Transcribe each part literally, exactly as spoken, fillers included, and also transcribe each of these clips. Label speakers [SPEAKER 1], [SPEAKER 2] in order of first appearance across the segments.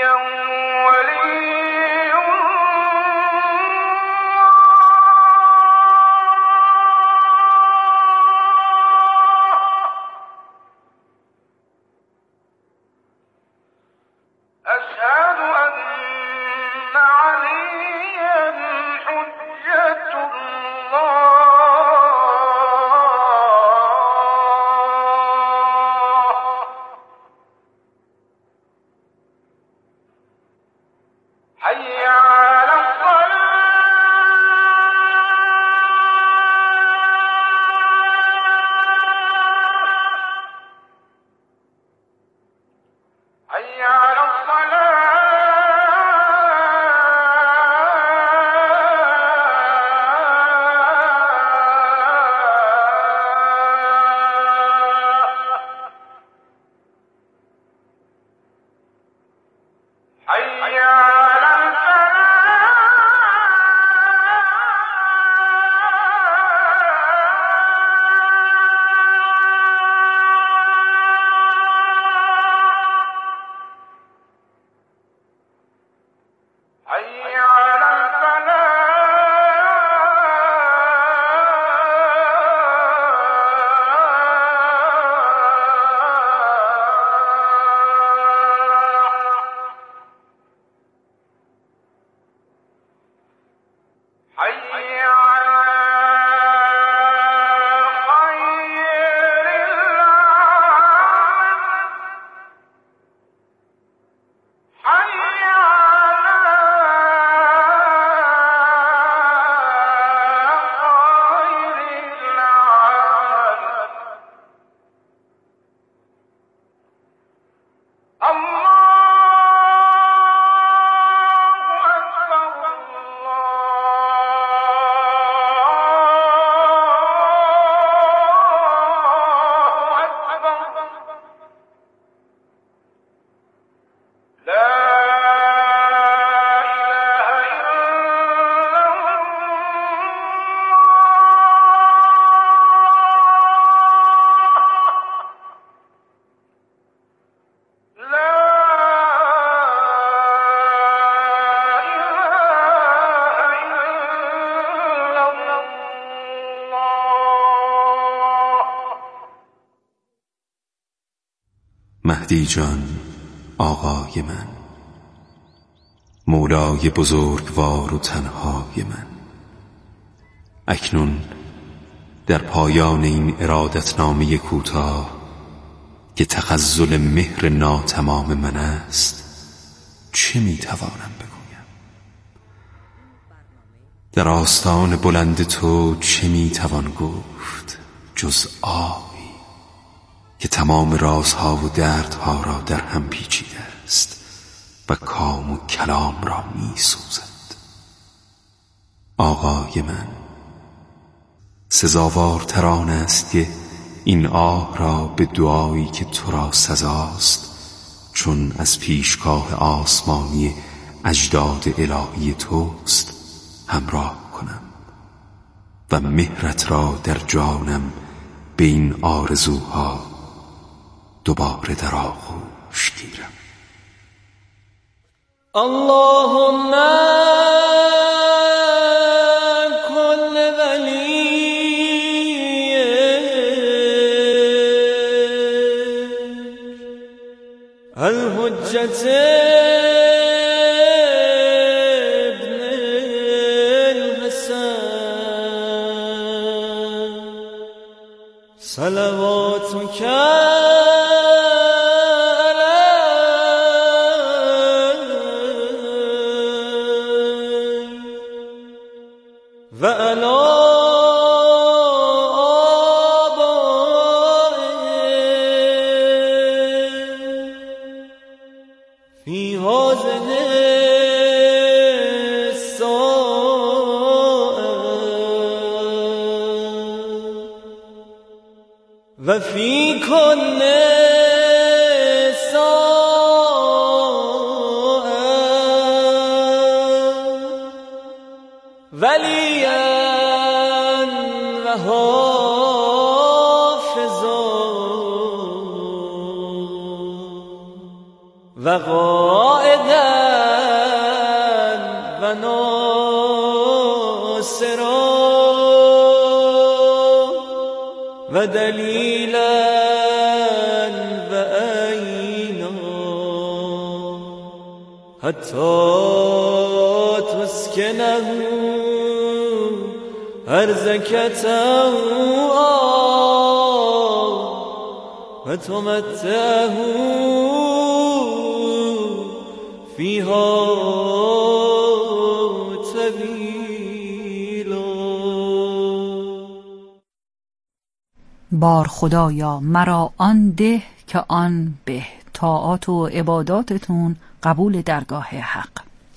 [SPEAKER 1] مهدی جان آقای من، مولای بزرگوار و تنهای من، اکنون در پایان این ارادتنامه کوتاه که تغزل مهر ناتمام من است چه میتوانم بگویم؟ در آستان بلند تو چه میتوان گفت جز آهی که تمام رازها و دردها را در هم پیچیده است و کام و کلام را میسوزد. آقای من، سزاوارتر آن است که این آه را به دعایی که تو را سزاست چون از پیشگاه آسمانی اجداد الهی توست همراه کنم و مهرت را در جانم به این آرزوها دوباره در آغوش گیرم.
[SPEAKER 2] اللهم كل ولي الحجة ابن الحسن صلواتك و علی آبائه فی هذه الساعة و فی کل ولیا و حافظا و قائدا و ناصرا و دلیلا و عینا حتی تسکنه ارزک طوعا و تمتعه فیها طویلا.
[SPEAKER 3] بار خدایا مرا آن ده که آن به، طاعات و عباداتتون قبول درگاه حق.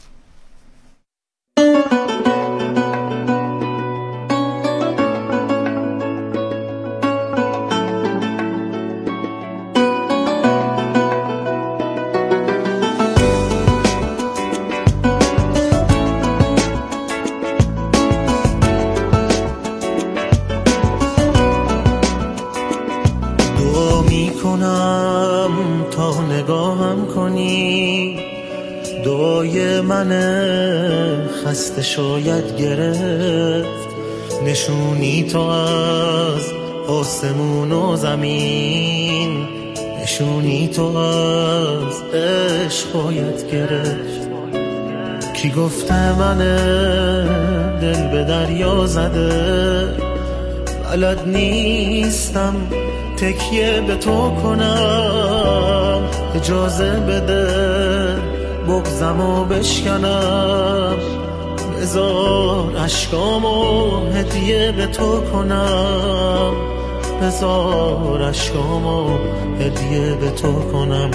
[SPEAKER 4] تا نگاهم کنی، دعای من خسته شاید گرفت، نشونی تو از آسمون و زمین، نشونی تو از عشق باید گرفت. کی گفته من دل به دریا زده، بلد نیستم تکیه به تو کنم، اجازه بده بغضمو بشکنم، بذار اشکامو هدیه به تو کنم، بذار اشکامو هدیه به تو کنم.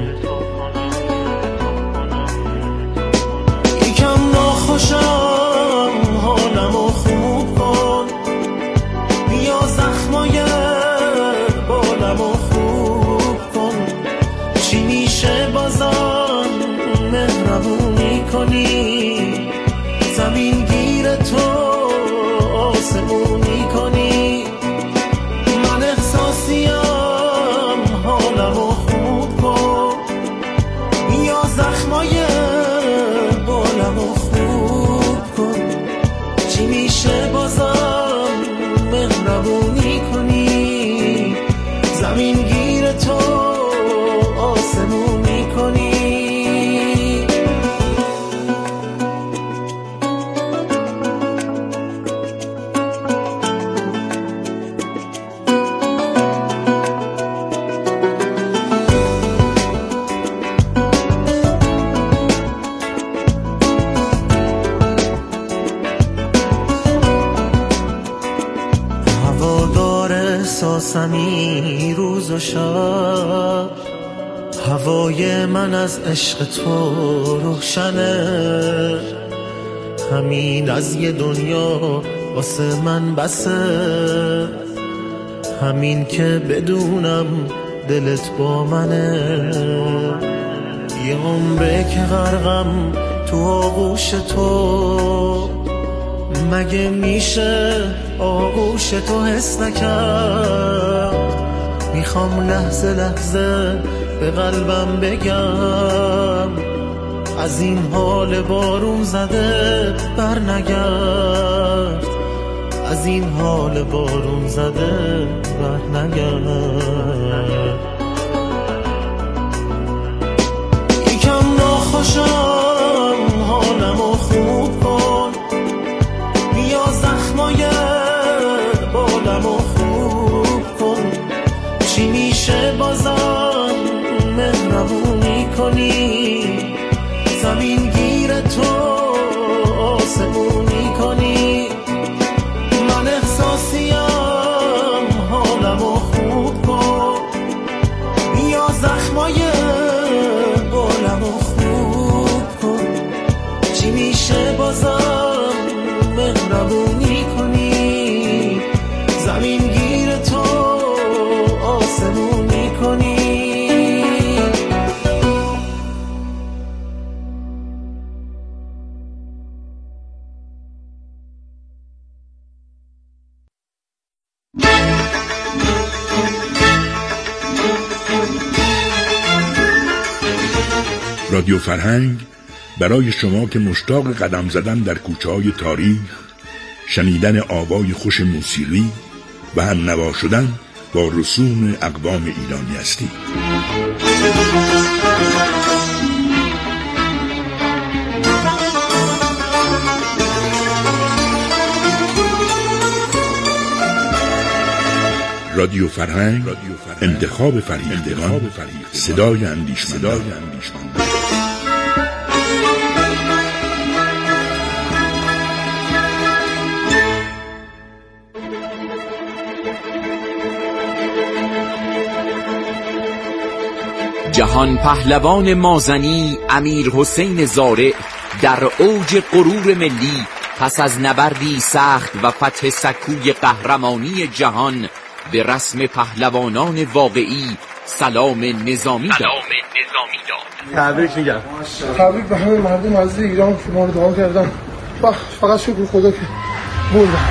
[SPEAKER 4] یکم ناخوشم حالمو خوب کن، بیا زخمای بالمو خوب کن، چی میشه بازم مهربونی کنی، زمین گیر تو آسمونی کنی، من احساسیم حالمو خوب کن، بیا زخمای بالمو خوب کن، چی میشه بازم مهربونی کنی، زمین گیر تو آسمونی کنی. هوادار احساسمی روز و شب، هوای من از عشق تو روشنه، همین از یه دنیا واسه من بسه، همین که بدونم دلت با منه، یه عمره که غرقم تو آغوش تو، مگه میشه آغوش تو حس نکرد، میخوام لحظه لحظه به قلبم بگم، از این حال بارون زده بر نگرد، از این حال بارون زده بر نگرد. یکم ناخوشم حالمو خوب کن، بیا زخمای بالمو خوب کن، چی میشه بازم مهربونی کنی، زمین گیر تو آسمونی کنی، من احساسیم حالمو خوب کن، بیا زخمای بالمو خوب کن، چی میشه بازم مهربونی کنی، زمین گیر تو آسمونی کنی.
[SPEAKER 5] رادیو فرهنگ برای شما که مشتاق قدم زدن در کوچه‌های تاریخ، شنیدن آوای خوش موسیقی و هم نوا شدن با رسوم اقوام ایرانی هستید. رادیو فرهنگ، انتخاب فرهیختگان، صدای اندیشمندان.
[SPEAKER 6] جهان پهلوان مازنی امیر حسین زارع در اوج غرور ملی پس از نبردی سخت و فتح سکوی قهرمانی جهان به رسم پهلوانان واقعی سلام نظامی داد.
[SPEAKER 7] تبریک میگم.
[SPEAKER 8] تبریک به همه مردم عزیز ایران که ما رو دعا کردن. فقط شکر خدا که بردن.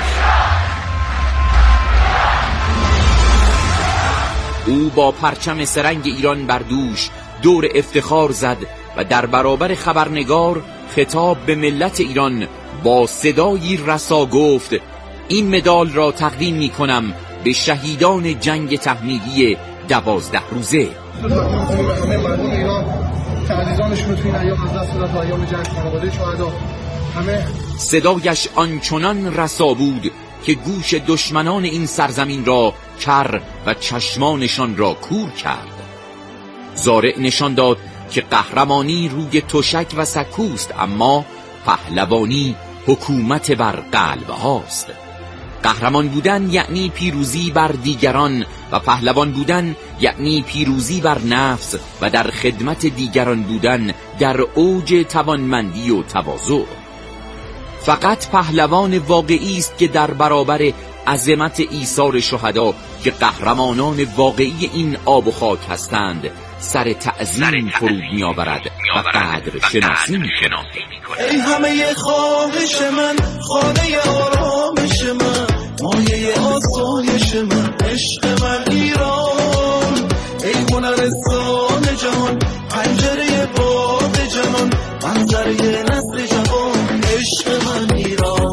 [SPEAKER 6] او با پرچم سرنگ ایران بر دوش دور افتخار زد و در برابر خبرنگار خطاب به ملت ایران با صدایی رسا گفت: این مدال را تقدیم می کنم به شهیدان جنگ تحمیلی دوازده روزه.
[SPEAKER 8] همه مردم ایران که عزیزانشون رو توی این ایام از دست دادن، ایام جنگ، خانواده شهدا، همه
[SPEAKER 6] صدایش آنچنان رسا بود که گوش دشمنان این سرزمین را کر و چشمانشان را کور کرد. زارع نشان داد که قهرمانی روی تشک و سکوست، اما پهلوانی حکومت بر قلب هاست. قهرمان بودن یعنی پیروزی بر دیگران و پهلوان بودن یعنی پیروزی بر نفس و در خدمت دیگران بودن در اوج توانمندی و تواضع. فقط پهلوان واقعی است که در برابر عظمت ایثار شهدا که قهرمانان واقعی این آب و خاک هستند سر تعظیم فرود می آورد و قدر شناسی می کند.
[SPEAKER 4] ای همه خواهش من، خانه آرامش من، مایه آسایش من، عشق من ایران. ای هنرستان جهان، پنجره باد جهان، منظره نسل جوان، عشق من ایران.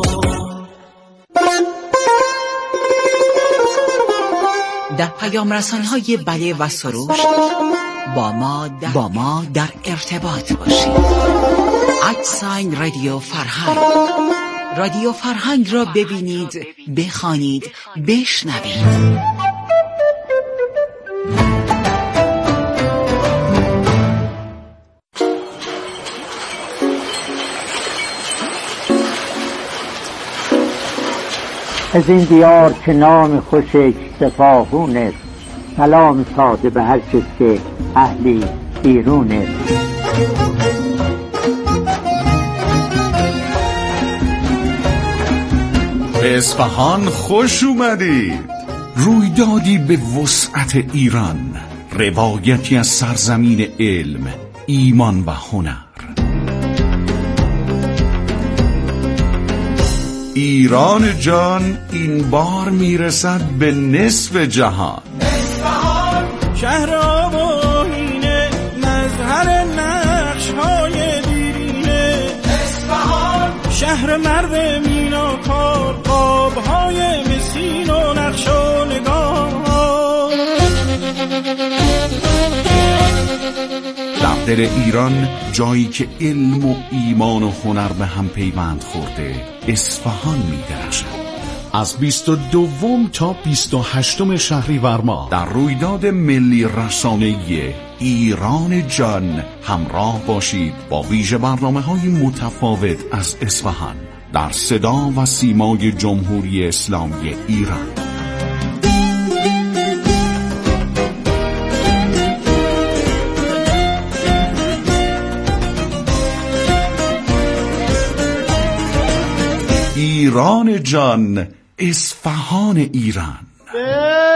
[SPEAKER 3] در پیام رسان‌های بله و سروش با ما در, با ما در ارتباط باشید. ادساین رادیو فرهنگ. رادیو فرهنگ را ببینید، بخوانید، بشنوید.
[SPEAKER 9] از این دیار که نام خوشش سپاهون است، سلام ساده به هر کس که اهلی ایرون است.
[SPEAKER 10] به اصفهان خوش اومدید.
[SPEAKER 1] رویدادی به وسعت ایران، روایتی از سرزمین علم، ایمان و هنر. ایران جان این بار میرسد به نصف جهان.
[SPEAKER 4] اصفهان شهر آباهینه، مظهر نقش های دیرینه. اصفهان شهر مرد میناکار، قاب های مسین و نقش و نگار.
[SPEAKER 1] در دل ایران جایی که علم و ایمان و هنر به هم پیوند خورده، اصفهان می‌درخشد.
[SPEAKER 10] از بیست و دوم تا بیست و هشتم شهریور ماه
[SPEAKER 1] در رویداد ملی رسانه‌ای ایران جان همراه باشید با ویژه برنامه‌های متفاوت از اصفهان در صدا و سیمای جمهوری اسلامی ایران. ایران جان، اصفهان ایران.
[SPEAKER 4] به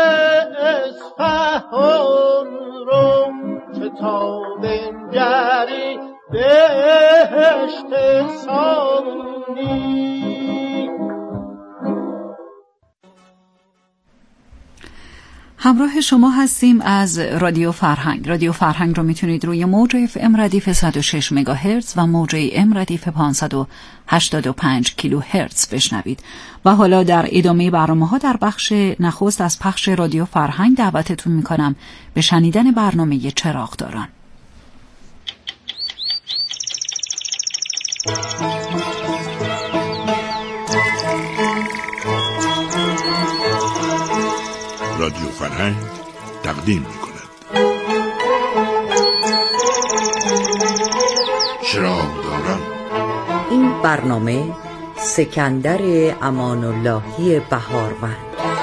[SPEAKER 4] اصفهان رو که تا بنگری بهشت سانی.
[SPEAKER 11] همراه شما هستیم از رادیو فرهنگ. رادیو فرهنگ رو میتونید روی موج اف ام ردیف صد و شش مگاهرتز و موج ام ردیف پانصد و هشتاد و پنج کیلوهرتز بشنوید. و حالا در ادامه برنامه‌ها در بخش نخست از پخش رادیو فرهنگ دعوتتون میکنم به شنیدن برنامه چراغداران.
[SPEAKER 5] رادیو فرهنگ تقدیم می‌کند چراغداران.
[SPEAKER 3] این برنامه سکندر امان اللهی بهاروند.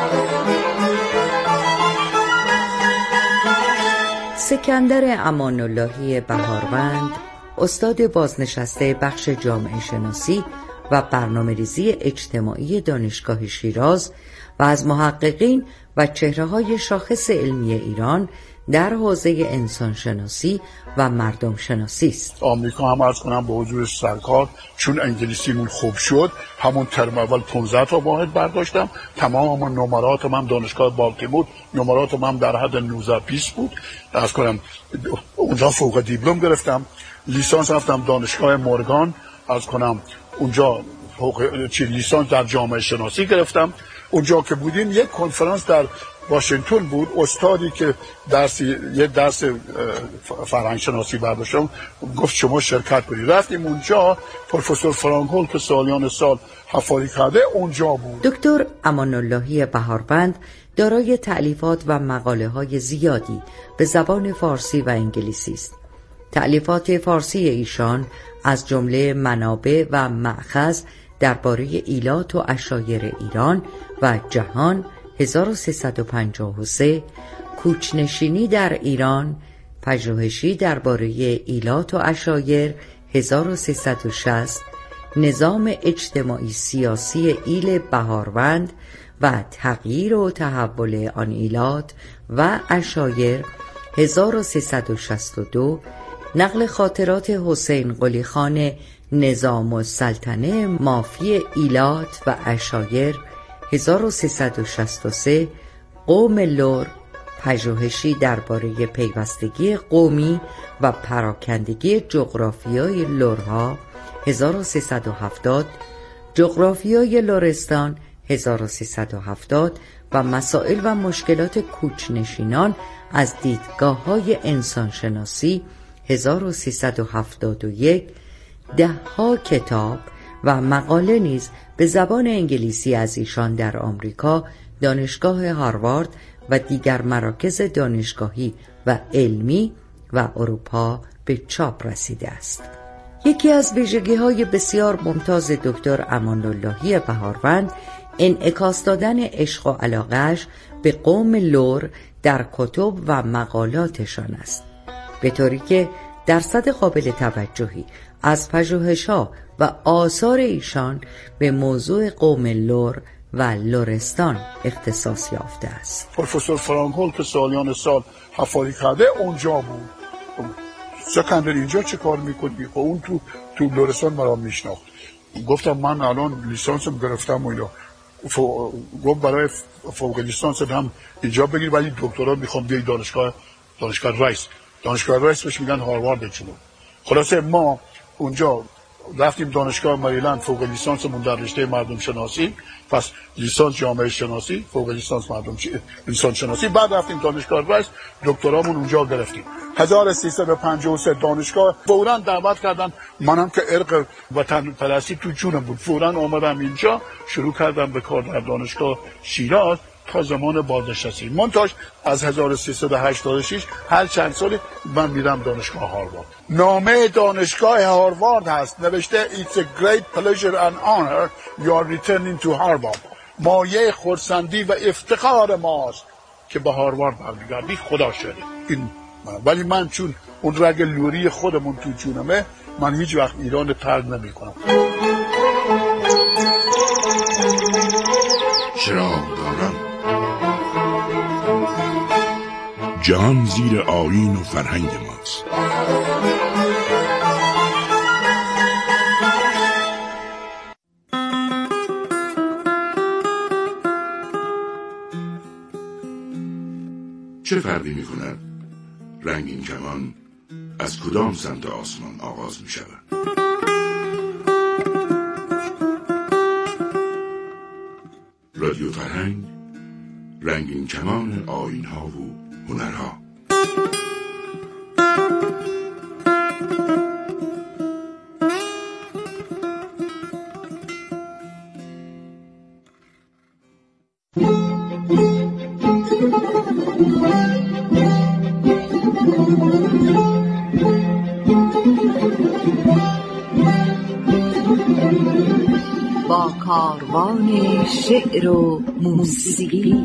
[SPEAKER 3] سکندر امان اللهی بهاروند استاد بازنشسته بخش جامعه شناسی و برنامه‌ریزی اجتماعی دانشگاه شیراز و از محققین و چهره‌های شاخص علمی ایران در حوزه انسانشناسی و مردم شناسی است.
[SPEAKER 5] آمریکا هم عرض کنم به حضور سرکار، چون انگلیسیمون خوب شد همون ترم اول پانزده تا واحد برداشتم. تمام همون نمراتم هم دانشگاه بالتیمور نمراتم هم در حد نوزده بیست بود. عرض کنم اونجا فوق دیپلم گرفتم. لیسانس رفتم دانشگاه مورگان، عرض کنم اونجا فوق چی لیسانس در جامعه شناسی گرفتم. اونجا که بودیم یک کنفرانس در واشنگتن بود، استادی که درسی یه درس فرهنگ شناسی برداشتم گفت شما شرکت کنید. رفتیم اونجا، پروفسور فرانک هول که سالیان سال حفاری کرده اونجا بود.
[SPEAKER 3] دکتر امان اللهی بهاروند دارای تألیفات و مقاله های زیادی به زبان فارسی و انگلیسی است. تألیفات فارسی ایشان از جمله منابع و مأخذ درباره ایلات و عشایر ایران و جهان هزار و سیصد و پنجاه و سه، کوچنشینی در ایران، پژوهشی درباره ایلات و عشایر هزار و سیصد و شصت، نظام اجتماعی سیاسی ایل بهاروند و تغییر و تحول آن ایلات و عشایر هزار و سیصد و شصت و دو، نقل خاطرات حسین قلی خان نظام السلطنه مافی ایلات و عشایر هزار و سیصد و شصت و سه، قوم لر، پژوهشی درباره پیوستگی قومی و پراکندگی جغرافیای لرها هزار و سیصد و هفتاد، جغرافیای لرستان هزار و سیصد و هفتاد و مسائل و مشکلات کوچنشینان از دیدگاه‌های انسانشناسی هزار و سیصد و هفتاد و یک، ده ها کتاب و مقاله نیز به زبان انگلیسی از ایشان در آمریکا، دانشگاه هاروارد و دیگر مراکز دانشگاهی و علمی و اروپا به چاپ رسیده است. یکی از ویژگی‌های بسیار ممتاز دکتر امان اللهی بهاروند انعکاس دادن عشق و علاقه‌اش به قوم لر در کتب و مقالاتشان است، به طوری که درصد قابل توجهی از پژوهش‌ها و آثار ایشان به موضوع قوم لر و لرستان اختصاص یافته است.
[SPEAKER 5] پروفسور فرانک هول که سالیان سال حفاری کرده اونجا بود. سکندر اینجا چه کار میکنی؟ خب اون تو تو لرستان مرا میشناخت. گفتم من الان لیسانسم گرفتم و اینا. گفت برای فوق لیسانس هم اینجا بگیر، ولی دکترا میخوام بیای دانشگاه دانشگاه رایس. دانشگاه رایس بهش میگن هاروارد جنوب. خلاصه ما اونجا رفتیم دانشگاه مریلند، فوق لیسانسمون در رشته مردم شناسی، پس لیسانس جامعه شناسی، فوق لیسانس مردم لیسانس شناسی، بعد رفتیم دانشگاه رایس، دکترامون اونجا گرفتیم. هزار و سیصد و پنجاه و سه دانشگاه فوراً دعوت کردن، منم که ارق وطن پرستی تو جونم بود، فوراً آمدم اینجا، شروع کردم به کار در دانشگاه شیراز تا زمان بازنشستی. منتاج از هزار و سیصد و هشتاد و شش هر چند سالی من میرم دانشگاه هاروارد. نامه دانشگاه هاروارد هست، نوشته It's a great pleasure and honor you are returning to Harvard. مایه خرسندی و افتخار ماست که به هاروارد برمیگردی، خدا شده. این من. ولی من چون اون رگ لوری خودمون تو جونمه، من هیچ وقت ایران ترک نمی کنم. چراغداران. جهان زیر آیین و فرهنگ ماست. فرقی می کند رنگین کمان از کدام سمت آسمان آغاز می شود. رادیو فرهنگ، رنگین کمان آیین‌ها و هنرها.
[SPEAKER 3] با کاروان شعر و موسیقی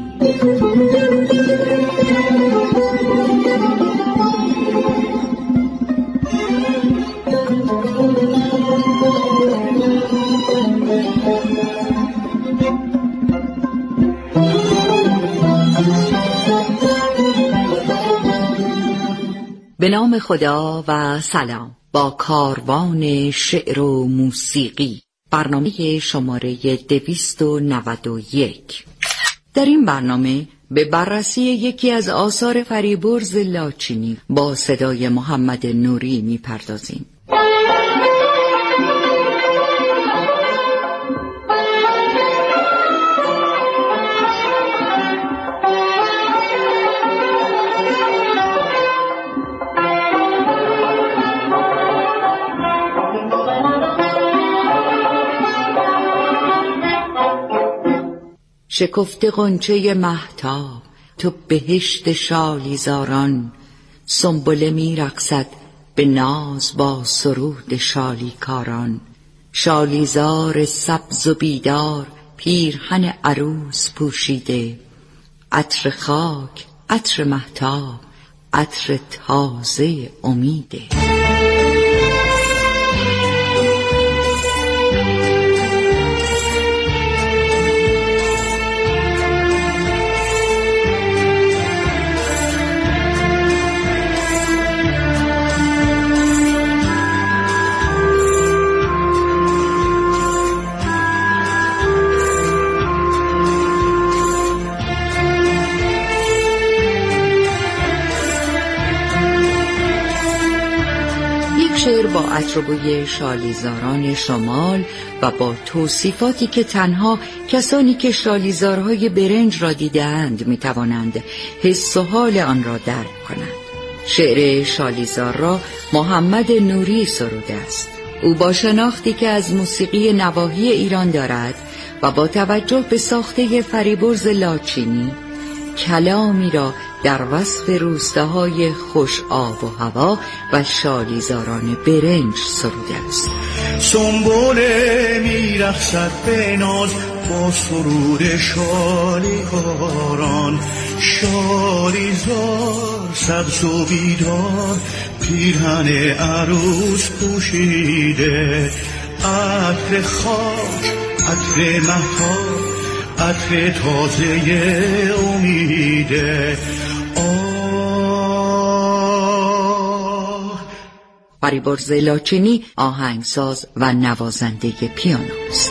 [SPEAKER 3] به نام خدا و سلام. با کاروان شعر و موسیقی، برنامه شماره دویست و نود و یک. در این برنامه به بررسی یکی از آثار فریبرز لاچینی با صدای محمد نوری می‌پردازیم. شکفته غنچه مهتاب تو بهشت شالیزاران، سنبله می رقصد به ناز با سرود شالیکاران. شالیزار سبز و بیدار پیرهن عروس پوشیده، عطر خاک، عطر مهتاب، عطر تازه امیده. شعر با عطر و بوی شالیزاران شمال و با توصیفاتی که تنها کسانی که شالیزارهای برنج را دیدند می توانند حس و حال آن را درک کنند. شعر شالیزار را محمد نوری سروده است. او با شناختی که از موسیقی نواحی ایران دارد و با توجه به ساخته فریبرز لاچینی، کلامی را در وصف روستاهای خوش آب و هوا و شالیزاران برنج سروده است.
[SPEAKER 12] سنبله میرقصد به ناز با سرود شالیکاران، شالیزار سبز و بیدار پیرهن عروس پوشیده، عطر خاک، عطر مهتاب، عطر تازه امیده. آه
[SPEAKER 3] فریبرز لاچینی آهنگساز و نوازنده پیانو است.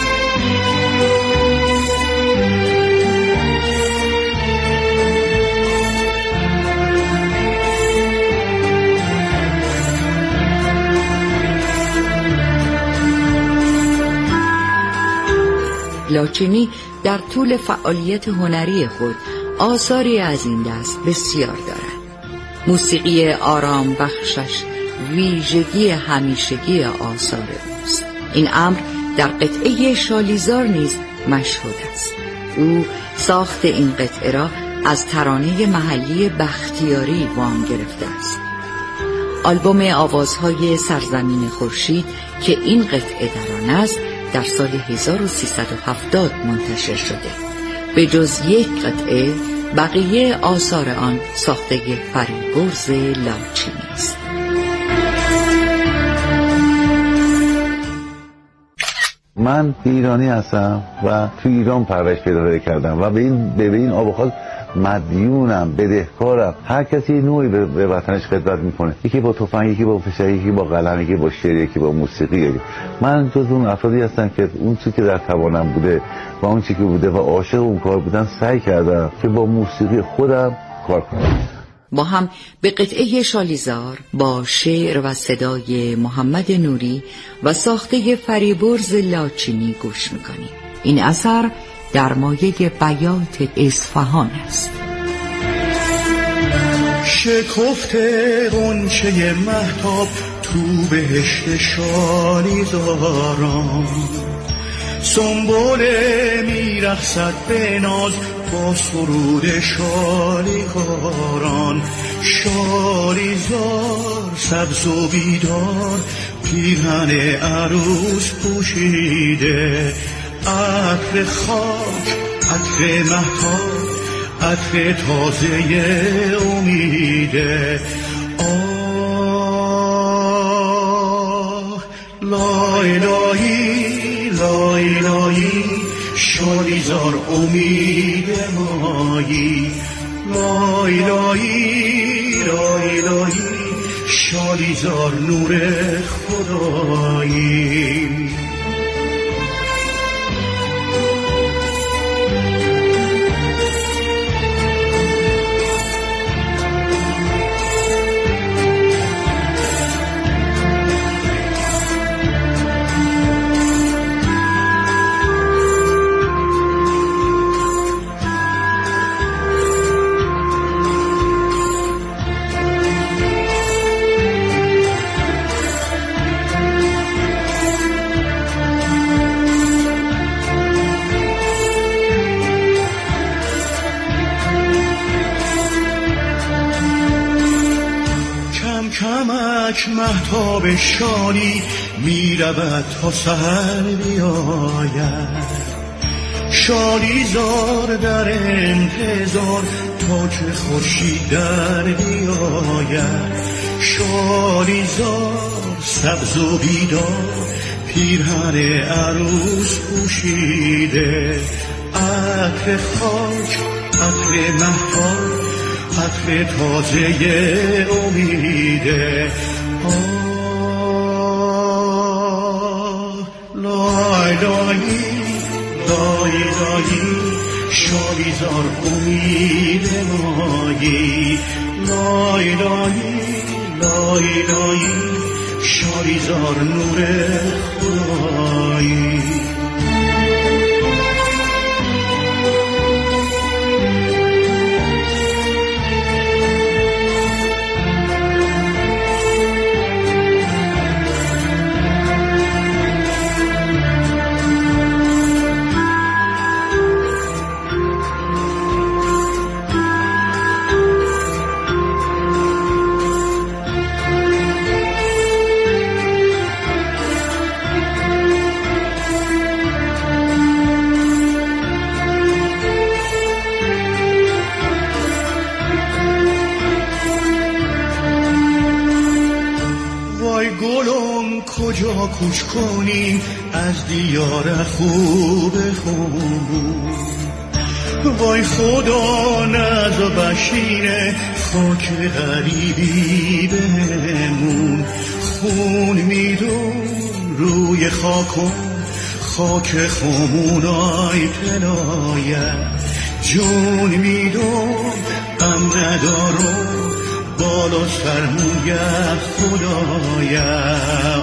[SPEAKER 3] لاچینی در طول فعالیت هنری خود آثاری از این دست بسیار دارد. موسیقی آرام بخشش ویژگی همیشگی آثار اوست. این امر در قطعه شالیزار نیز مشهود است. او ساخت این قطعه را از ترانه محلی بختیاری وام گرفته است. آلبوم آوازهای سرزمین خورشید که این قطعه در آن است در سال هزار و سیصد و هفتاد منتشر شده. به جز یک قطعه بقیه آثار آن ساخته فریبرز لاچینی است.
[SPEAKER 13] من ایرانی هستم و تو ایران پرورش پیدا کردم و به این به این آب و خاک مدیونم، بدهکارم. هر کسی نوعی به وطنش خدمت میکنه، یکی با تفنگ، یکی با فشار، یکی با قلم، یکی با شعر، یکی با موسیقی. من جز اون افرادی هستم که اون چیزی که در توانم بوده و اون چیزی که بوده و عاشق اون کار بودن سعی کردم که با موسیقی خودم کار کنم.
[SPEAKER 3] با هم به قطعه شالیزار با شعر و صدای محمد نوری و ساخته فریبرز لاچینی گوش میکنیم. این اثر در مایه بیات اصفهان است.
[SPEAKER 12] شکفته غنچه مهتاب تو بهشت شالیزاران، سنبوله میرقصد به ناز با سرود شالیکاران. شالیزار سبز و بیدار پیرهن عروس پوشیده، عطر خاک عطر مهتاب عطر تازه امیده. آه لای لایی لای لایی شالیزار امید مایی. لای لایی لای لایی شالیزار نور خدایی. کمک مهتاب شالی می رود تا سحر بیاید. شالیزار در انتظار تا که خورشید در بیاید. شالیزار سبز و بیدار پیرهن عروس پوشیده، عطر خاک عطر مهتاب عطر تازه امیده. آه لای لایی لای لایی شالیزار امید مایی. لای لایی لای لایی شالیزار نور خدایی. کجا کوچ کنیم از دیار خوب خوب. وای خدا نز و بشیر خاک غریبی بهمون. خون میدون روی خاکم خاک خمونای تنایت. جون میدون غم ندارم بالا سرموی خدایا.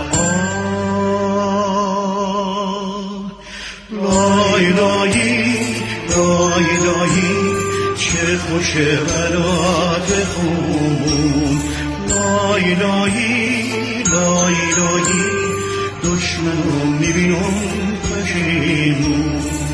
[SPEAKER 12] لای لایی لای لایی چه خوش بلاد خون. لای لایی لای لایی دشمنو میبینم پشیمون.